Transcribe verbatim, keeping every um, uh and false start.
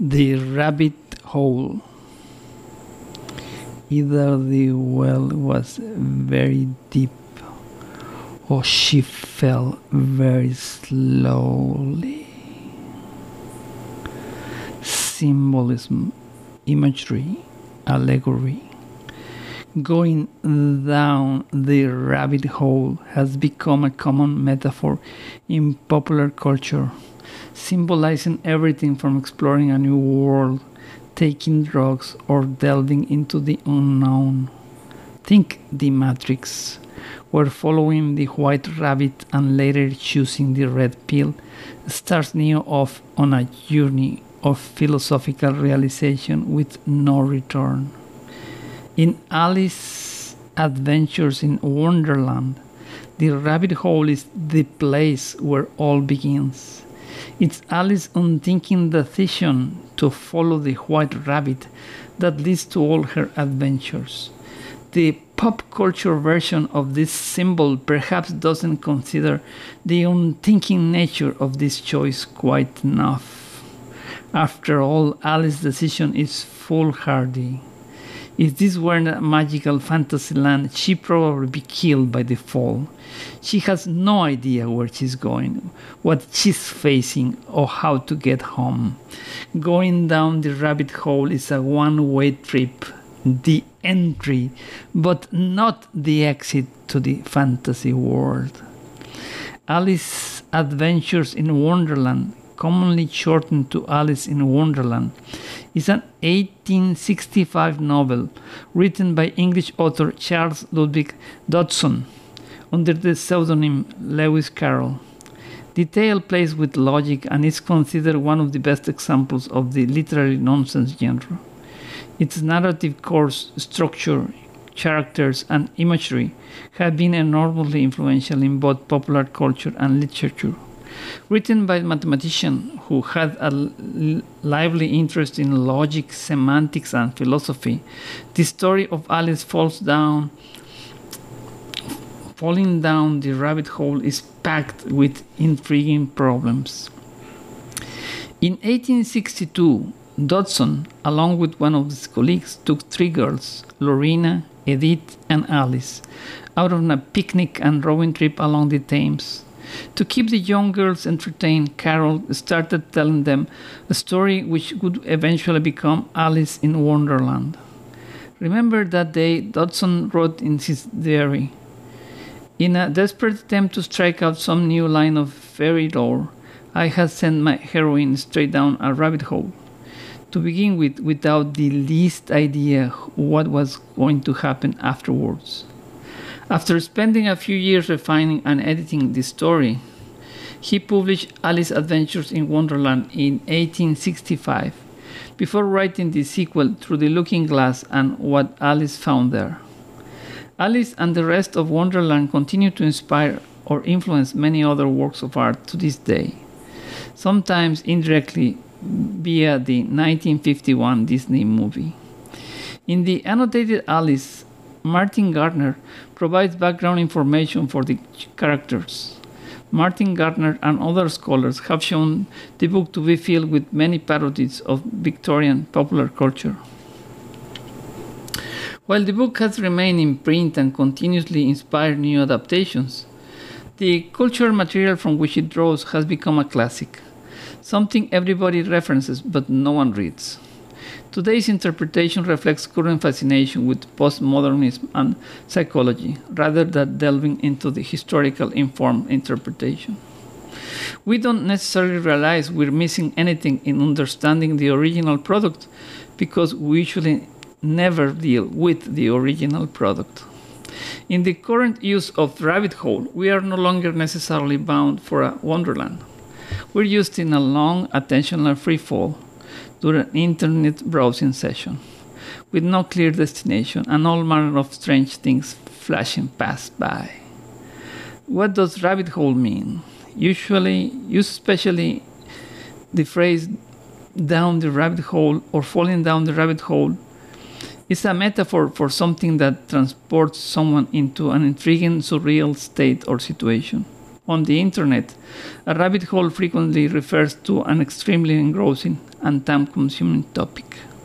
The rabbit hole. Either the well was very deep or she fell very slowly. Symbolism, imagery, allegory. Going down the rabbit hole has become a common metaphor in popular culture, symbolizing everything from exploring a new world, taking drugs, or delving into the unknown. Think The Matrix, where following the white rabbit and later choosing the red pill starts Neo off on a journey of philosophical realization with no return. In Alice's Adventures in Wonderland, the rabbit hole is the place where all begins. It's Alice's unthinking decision to follow the white rabbit that leads to all her adventures. The pop culture version of this symbol perhaps doesn't consider the unthinking nature of this choice quite enough. After all, Alice's decision is foolhardy. If this weren't a magical fantasy land, she'd probably be killed by the fall. She has no idea where she's going, what she's facing, or how to get home. Going down the rabbit hole is a one-way trip, the entry, but not the exit to the fantasy world. Alice's Adventures in Wonderland, commonly shortened to Alice in Wonderland, is an eighteen sixty-five novel written by English author Charles Ludwig Dodgson under the pseudonym Lewis Carroll. The tale plays with logic and is considered one of the best examples of the literary nonsense genre. Its narrative course, structure, characters, and imagery have been enormously influential in both popular culture and literature. Written by a mathematician who had a lively interest in logic, semantics, and philosophy, the story of Alice falls down, falling down the rabbit hole is packed with intriguing problems. In eighteen sixty-two, Dodgson, along with one of his colleagues, took three girls, Lorena, Edith, and Alice, out on a picnic and rowing trip along the Thames. To keep the young girls entertained, Carroll started telling them a story which would eventually become Alice in Wonderland. Remember that day, Dodgson wrote in his diary, "In a desperate attempt to strike out some new line of fairy lore, I had sent my heroine straight down a rabbit hole. To begin with, without the least idea what was going to happen afterwards. After spending a few years refining and editing the story, he published Alice's Adventures in Wonderland in eighteen sixty-five, before writing the sequel Through the Looking Glass and What Alice Found There. Alice and the Rest of Wonderland continue to inspire or influence many other works of art to this day, sometimes indirectly via the nineteen fifty-one Disney movie. In the annotated Alice, Martin Gardner provides background information for the characters. Martin Gardner and other scholars have shown the book to be filled with many parodies of Victorian popular culture. While the book has remained in print and continuously inspired new adaptations, the cultural material from which it draws has become a classic, something everybody references but no one reads. Today's interpretation reflects current fascination with postmodernism and psychology, rather than delving into the historical informed interpretation. We don't necessarily realize we're missing anything in understanding the original product because we usually never deal with the original product. In the current use of rabbit hole, we are no longer necessarily bound for a wonderland. We're used in a long attentional free fall during an internet browsing session, with no clear destination and all manner of strange things flashing past by. What does rabbit hole mean? Usually, used especially the phrase down the rabbit hole or falling down the rabbit hole is a metaphor for something that transports someone into an intriguing, surreal state or situation. On the internet, a rabbit hole frequently refers to an extremely engrossing and time consuming topic.